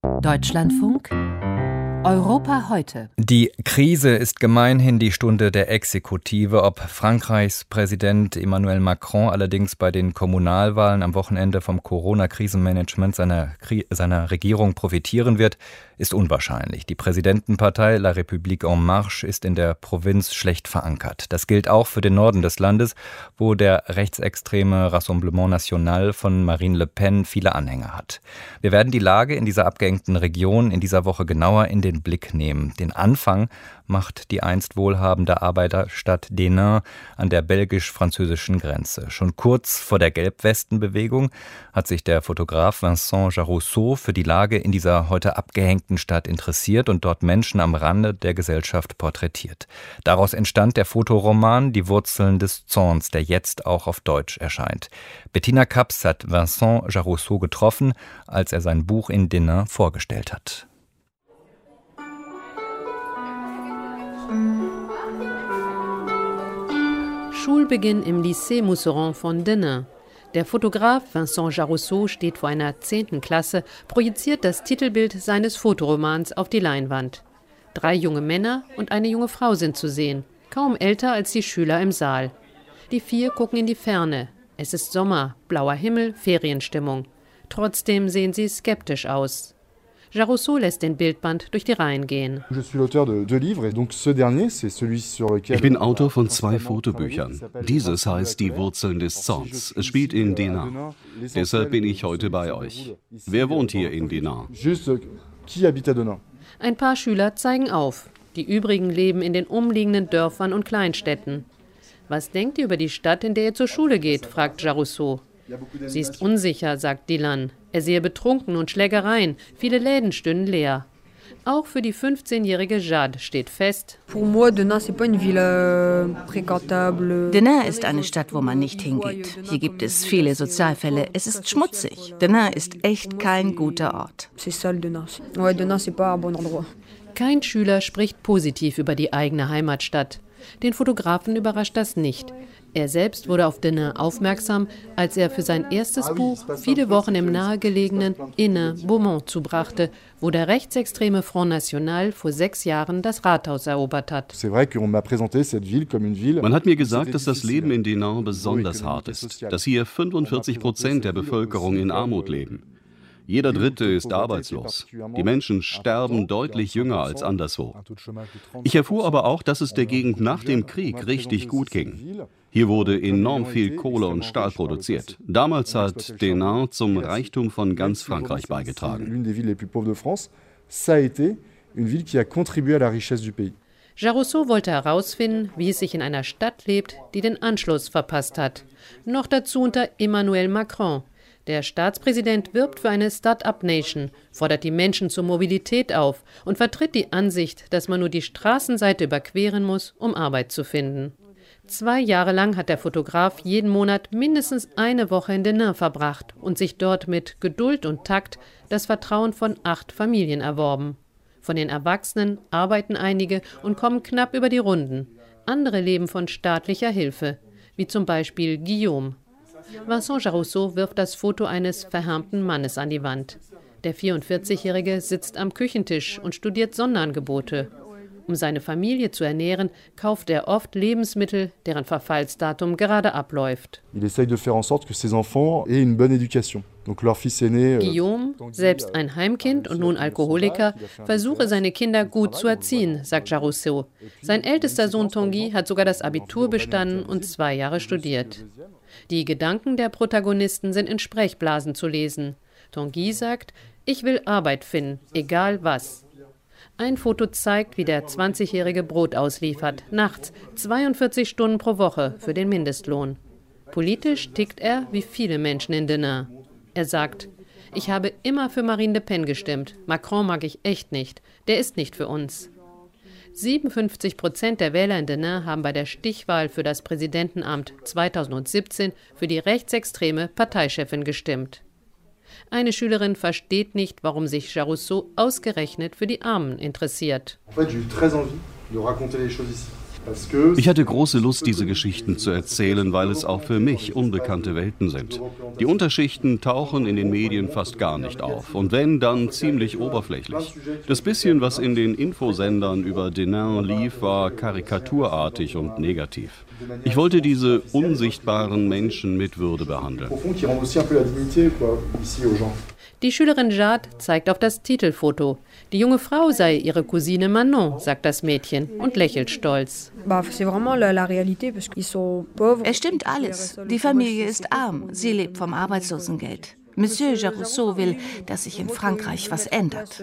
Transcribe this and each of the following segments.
Deutschlandfunk Europa heute. Die Krise ist gemeinhin die Stunde der Exekutive. Ob Frankreichs Präsident Emmanuel Macron allerdings bei den Kommunalwahlen am Wochenende vom Corona-Krisenmanagement seiner Regierung profitieren wird, ist unwahrscheinlich. Die Präsidentenpartei La République en Marche ist in der Provinz schlecht verankert. Das gilt auch für den Norden des Landes, wo der rechtsextreme Rassemblement National von Marine Le Pen viele Anhänger hat. Wir werden die Lage in dieser abgeengten Region in dieser Woche genauer in den Blick nehmen. Den Anfang macht die einst wohlhabende Arbeiterstadt Denain an der belgisch-französischen Grenze. Schon kurz vor der Gelbwestenbewegung hat sich der Fotograf Vincent Jarousseau für die Lage in dieser heute abgehängten Stadt interessiert und dort Menschen am Rande der Gesellschaft porträtiert. Daraus entstand der Fotoroman Die Wurzeln des Zorns, der jetzt auch auf Deutsch erscheint. Bettina Kaps hat Vincent Jarousseau getroffen, als er sein Buch in Denain vorgestellt hat. Schulbeginn im Lycée Mousseron von Denain. Der Fotograf Vincent Jarousseau steht vor einer 10. Klasse, projiziert das Titelbild seines Fotoromans auf die Leinwand. 3 junge Männer und eine junge Frau sind zu sehen, kaum älter als die Schüler im Saal. Die 4 gucken in die Ferne. Es ist Sommer, blauer Himmel, Ferienstimmung. Trotzdem sehen sie skeptisch aus. Jarousseau lässt den Bildband durch die Reihen gehen. Ich bin Autor von 2 Fotobüchern. Dieses heißt Die Wurzeln des Zorns. Es spielt in Denain. Deshalb bin ich heute bei euch. Wer wohnt hier in Denain? Ein paar Schüler zeigen auf. Die übrigen leben in den umliegenden Dörfern und Kleinstädten. Was denkt ihr über die Stadt, in der ihr zur Schule geht, fragt Jarousseau. Sie ist unsicher, sagt Dylan. Er sehe Betrunken und Schlägereien. Viele Läden stünden leer. Auch für die 15-jährige Jade steht fest: Denain ist eine Stadt, wo man nicht hingeht. Hier gibt es viele Sozialfälle. Es ist schmutzig. Denain ist echt kein guter Ort. Kein Schüler spricht positiv über die eigene Heimatstadt. Den Fotografen überrascht das nicht. Er selbst wurde auf Denain aufmerksam, als er für sein erstes Buch viele Wochen im nahegelegenen Innere-Beaumont zubrachte, wo der rechtsextreme Front National vor 6 Jahren das Rathaus erobert hat. Man hat mir gesagt, dass das Leben in Denain besonders hart ist, dass hier 45% der Bevölkerung in Armut leben. Jeder Dritte ist arbeitslos. Die Menschen sterben deutlich jünger als anderswo. Ich erfuhr aber auch, dass es der Gegend nach dem Krieg richtig gut ging. Hier wurde enorm viel Kohle und Stahl produziert. Damals hat Denain zum Reichtum von ganz Frankreich beigetragen. Jarousseau wollte herausfinden, wie es sich in einer Stadt lebt, die den Anschluss verpasst hat. Noch dazu unter Emmanuel Macron. Der Staatspräsident wirbt für eine Start-up-Nation, fordert die Menschen zur Mobilität auf und vertritt die Ansicht, dass man nur die Straßenseite überqueren muss, um Arbeit zu finden. 2 Jahre lang hat der Fotograf jeden Monat mindestens eine Woche in Denain verbracht und sich dort mit Geduld und Takt das Vertrauen von 8 Familien erworben. Von den Erwachsenen arbeiten einige und kommen knapp über die Runden. Andere leben von staatlicher Hilfe, wie zum Beispiel Guillaume. Vincent Jarousseau wirft das Foto eines verhärmten Mannes an die Wand. Der 44-Jährige sitzt am Küchentisch und studiert Sonderangebote. Um seine Familie zu ernähren, kauft er oft Lebensmittel, deren Verfallsdatum gerade abläuft. Guillaume, selbst ein Heimkind und nun Alkoholiker, versuche seine Kinder gut zu erziehen, sagt Jarousseau. Sein ältester Sohn Tanguy hat sogar das Abitur bestanden und 2 Jahre studiert. Die Gedanken der Protagonisten sind in Sprechblasen zu lesen. Tanguy sagt: Ich will Arbeit finden, egal was. Ein Foto zeigt, wie der 20-Jährige Brot ausliefert, nachts, 42 Stunden pro Woche für den Mindestlohn. Politisch tickt er wie viele Menschen in Denain. Er sagt: Ich habe immer für Marine Le Pen gestimmt. Macron mag ich echt nicht. Der ist nicht für uns. 57% der Wähler in Denain haben bei der Stichwahl für das Präsidentenamt 2017 für die rechtsextreme Parteichefin gestimmt. Eine Schülerin versteht nicht, warum sich Jarousseau ausgerechnet für die Armen interessiert. Ich hatte große Lust, diese Geschichten zu erzählen, weil es auch für mich unbekannte Welten sind. Die Unterschichten tauchen in den Medien fast gar nicht auf und wenn, dann ziemlich oberflächlich. Das bisschen, was in den Infosendern über Denain lief, war karikaturartig und negativ. Ich wollte diese unsichtbaren Menschen mit Würde behandeln. Die Schülerin Jade zeigt auf das Titelfoto. Die junge Frau sei ihre Cousine Manon, sagt das Mädchen und lächelt stolz. Es stimmt alles. Die Familie ist arm. Sie lebt vom Arbeitslosengeld. Monsieur Jarousseau will, dass sich in Frankreich was ändert.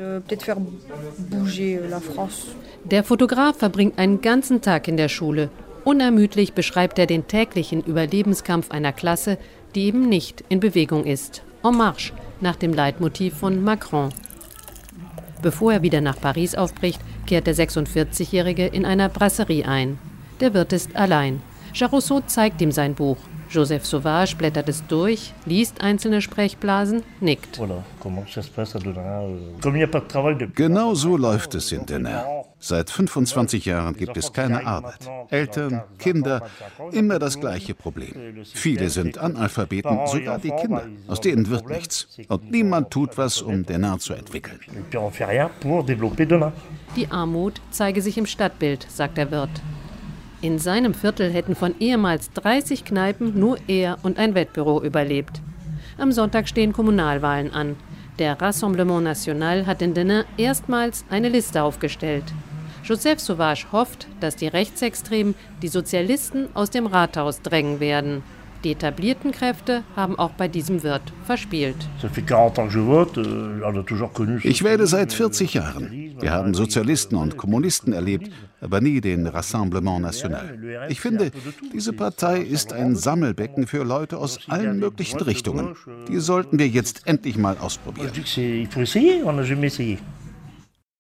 Der Fotograf verbringt einen ganzen Tag in der Schule. Unermüdlich beschreibt er den täglichen Überlebenskampf einer Klasse, die eben nicht in Bewegung ist. En marche, nach dem Leitmotiv von Macron. Bevor er wieder nach Paris aufbricht, kehrt der 46-Jährige in einer Brasserie ein. Der Wirt ist allein. Jarousseau zeigt ihm sein Buch. Joseph Sauvage blättert es durch, liest einzelne Sprechblasen, nickt. Genau so läuft es in Denain. Seit 25 Jahren gibt es keine Arbeit. Eltern, Kinder, immer das gleiche Problem. Viele sind Analphabeten, sogar die Kinder. Aus denen wird nichts. Und niemand tut was, um Denain zu entwickeln. Die Armut zeige sich im Stadtbild, sagt der Wirt. In seinem Viertel hätten von ehemals 30 Kneipen nur er und ein Wettbüro überlebt. Am Sonntag stehen Kommunalwahlen an. Der Rassemblement National hat in Denain erstmals eine Liste aufgestellt. Joseph Sauvage hofft, dass die Rechtsextremen die Sozialisten aus dem Rathaus drängen werden. Die etablierten Kräfte haben auch bei diesem Wirt verspielt. Ich wähle seit 40 Jahren. Wir haben Sozialisten und Kommunisten erlebt, aber nie den Rassemblement National. Ich finde, diese Partei ist ein Sammelbecken für Leute aus allen möglichen Richtungen. Die sollten wir jetzt endlich mal ausprobieren.